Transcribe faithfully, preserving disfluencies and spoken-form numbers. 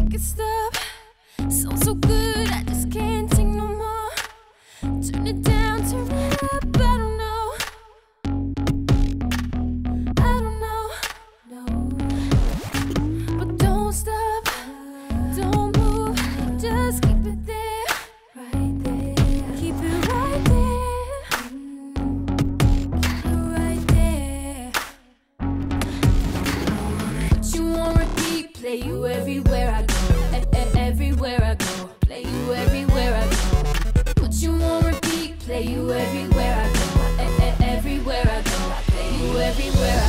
make it stop. Sounds so good, I just can't take no more. Turn it down, turn it up, I don't know. I don't know, no. But don't stop, don't move, just keep it there, right there. Keep it right there, keep it right there. Put you on repeat, play you everywhere I go. Everywhere I go, play you everywhere I go. Put you on repeat, play you everywhere I go. Everywhere I go, play you everywhere.